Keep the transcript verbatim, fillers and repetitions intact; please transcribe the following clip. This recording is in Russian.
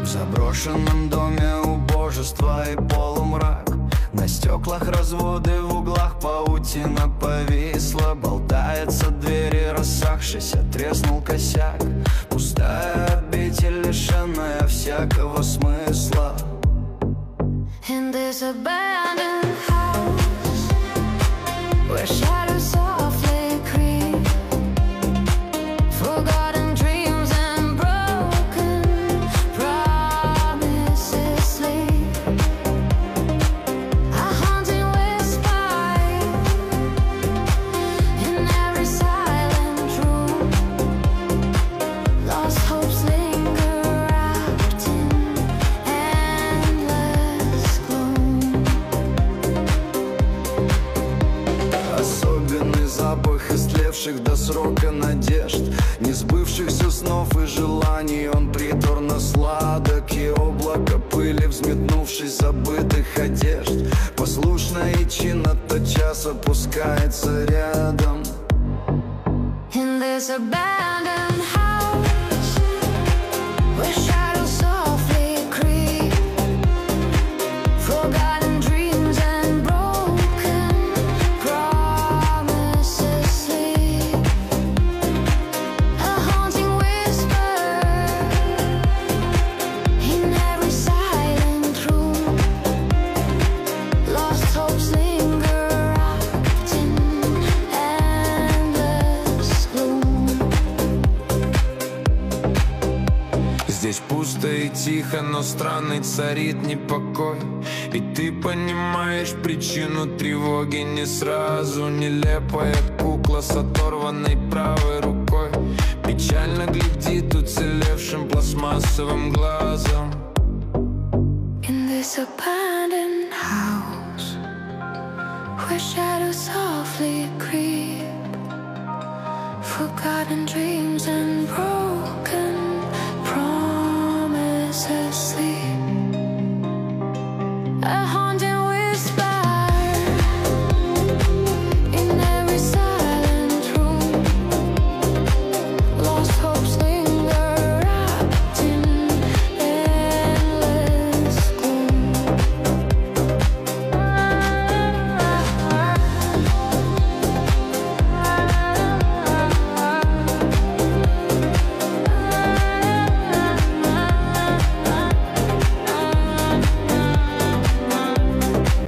В заброшенном доме убожество и полумрак. На стеклах разводы, в углах паутина повисла. Болтается двери, рассохшийся, треснул косяк. Пустая обитель, лишенная всякого смысла. In this abandoned house, where shadows softly creep, forgotten dreams and broken promises sleep. A haunting whisper in every silent room. Lost hopes linger wrapped in endless gloom. Особенный запах истлевших до срока надежд, несбывшихся снов и желаний. Он приторно сладок, и облако пыли, взметнувшись, забытых одежд, послушно и чинно тотчас опускается рядом. In this abandoned house, where shadows softly creep, forgotten dreams and broken promises sleep. A haunting whisper in every silent room. Lost hopes linger wrapped in endless gloom. Здесь пусто и тихо, но странный царит непокой. И ты понимаешь причину тревоги не сразу. Нелепая кукла с оторванной правой рукой печально глядит уцелевшим пластмассовым глазом. In this abandoned house, where shadows softly creep, forgotten dreams and broken